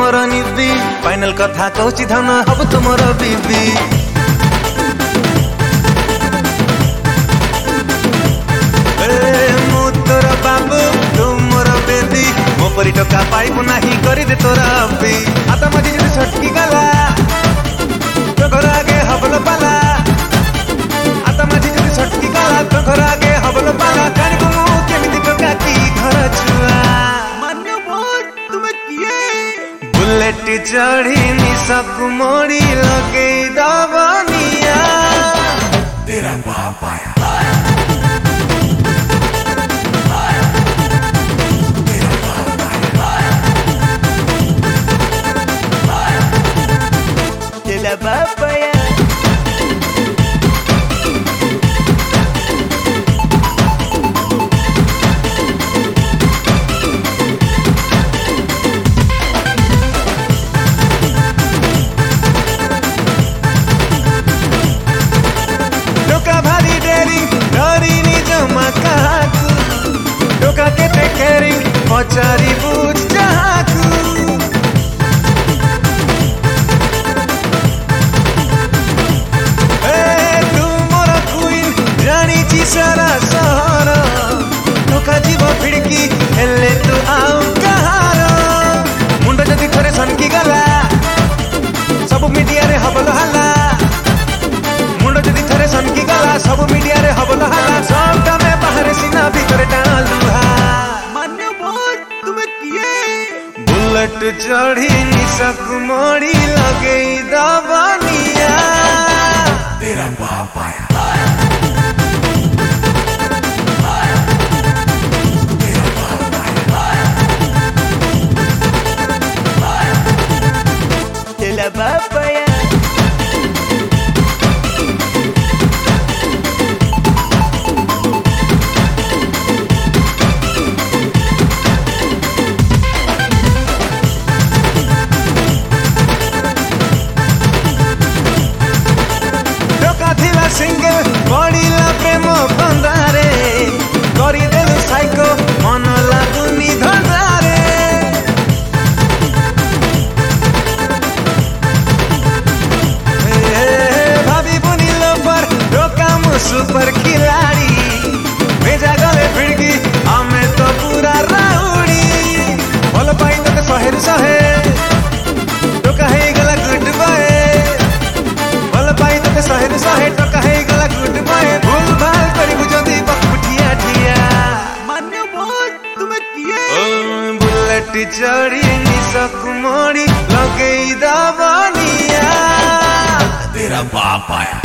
मोर निबी final कथा कहूची धन hub तुमर बीबी मु तोर बाबू तू मोर बेदी मो परी टका पाइबु नाही करी दे तोरा अबी आता मजी जदी छटकी गला तो घर आगे हबल पाला आता मजी जदी छटकी गला तो घर आगे हबल पाला कानिबु मु केमिति टका की घर छुआ मान्य बोल तुम किए बुलेट चढ़ी निसकु मोड़ी लगे दबनिया तेरा बाप आया papaya Toka bhari daring dari ni jama kahaku Toka kete caring pachari buj jahaku सारा सहर धोखा जीव फिड़की हेले तू आउ कहार मुंड जदि थरे सनकी गला सब मीडिया रे हबल हला मुंड जदि थरे सनकी गला सब मीडिया रे हबल हला सब में बाहर सीना भीतर टाल लुहा मान्य बोल तुम किए बुलेट चढ़ी निसक मोड़ी लगे दबनिया तेरा बाप आया la papaya Toka thila single पड़िला प्रेम बंदारे करी देलु साइको मन लागुनी धंदारे सुपर खिलाड़ी भेजा गले फिड़की हमें तो पूरा राउडी भल पाई तो शहर सहे तो कहे गला गुड बाय भल पाई तो शहर सहे तो कहे गला गुड बाय भूल भाल करी बुझंदी बकमुठिया ठिया मान्य बोल तुम किए बुलेट चढ़ी निसक मोड़ी लगे दबनिया तेरा बाप आया